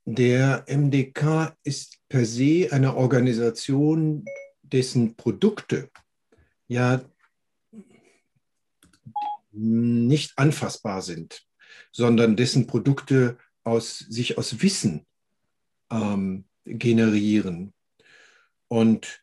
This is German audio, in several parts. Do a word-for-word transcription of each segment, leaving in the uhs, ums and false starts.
Der M D K ist per se eine Organisation, dessen Produkte ja nicht anfassbar sind, sondern dessen Produkte aus, sich aus Wissen ähm, generieren. Und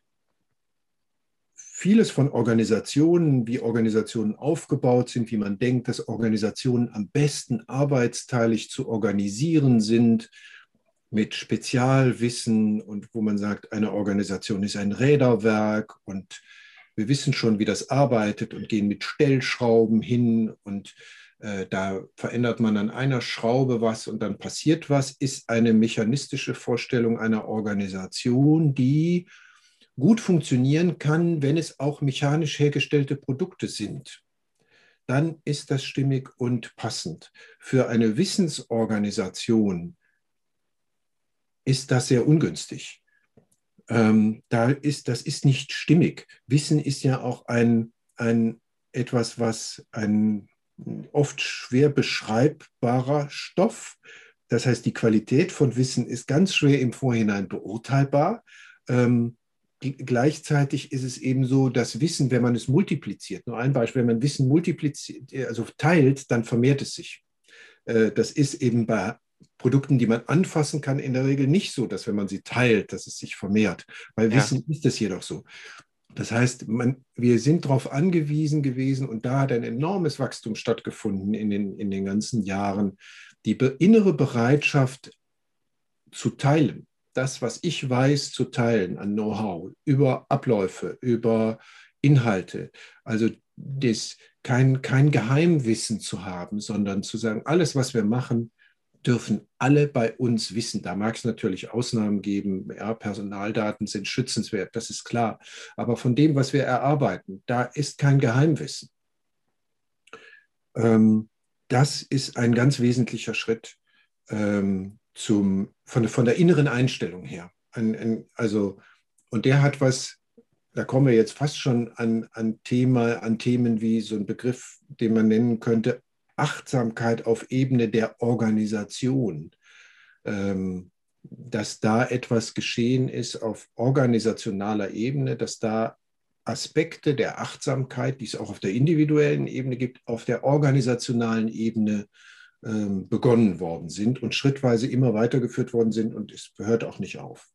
vieles von Organisationen, wie Organisationen aufgebaut sind, wie man denkt, dass Organisationen am besten arbeitsteilig zu organisieren sind, mit Spezialwissen und wo man sagt, eine Organisation ist ein Räderwerk und wir wissen schon, wie das arbeitet und gehen mit Stellschrauben hin und äh, da verändert man an einer Schraube was und dann passiert was, ist eine mechanistische Vorstellung einer Organisation, die gut funktionieren kann, wenn es auch mechanisch hergestellte Produkte sind. Dann ist das stimmig und passend. Für eine Wissensorganisation ist das sehr ungünstig. Ähm, da ist, das ist nicht stimmig. Wissen ist ja auch ein, ein etwas, was ein oft schwer beschreibbarer Stoff. Das heißt, die Qualität von Wissen ist ganz schwer im Vorhinein beurteilbar. Ähm, gleichzeitig ist es eben so, dass Wissen, wenn man es multipliziert, nur ein Beispiel, wenn man Wissen multipliziert, also teilt, dann vermehrt es sich. Äh, das ist eben bei Produkten, die man anfassen kann, in der Regel nicht so, dass wenn man sie teilt, dass es sich vermehrt. Bei Ja, Wissen ist es jedoch so. Das heißt, man, wir sind darauf angewiesen gewesen und da hat ein enormes Wachstum stattgefunden in den, in den ganzen Jahren, die be innere Bereitschaft zu teilen, das, was ich weiß, zu teilen an Know-how über Abläufe, über Inhalte. Also das, kein, kein Geheimwissen zu haben, sondern zu sagen, alles, was wir machen, dürfen alle bei uns wissen. Da mag es natürlich Ausnahmen geben. Ja, Personaldaten sind schützenswert, das ist klar. Aber von dem, was wir erarbeiten, da ist kein Geheimwissen. Ähm, das ist ein ganz wesentlicher Schritt ähm, zum, von, von der inneren Einstellung her. Ein, ein, also, und der hat was, da kommen wir jetzt fast schon an, an, Thema, an Themen wie so ein Begriff, den man nennen könnte, Achtsamkeit auf Ebene der Organisation. Ähm, dass da etwas geschehen ist auf organisationaler Ebene, dass da Aspekte der Achtsamkeit, die es auch auf der individuellen Ebene gibt, auf der organisationalen Ebene ähm, begonnen worden sind und schrittweise immer weitergeführt worden sind und es hört auch nicht auf.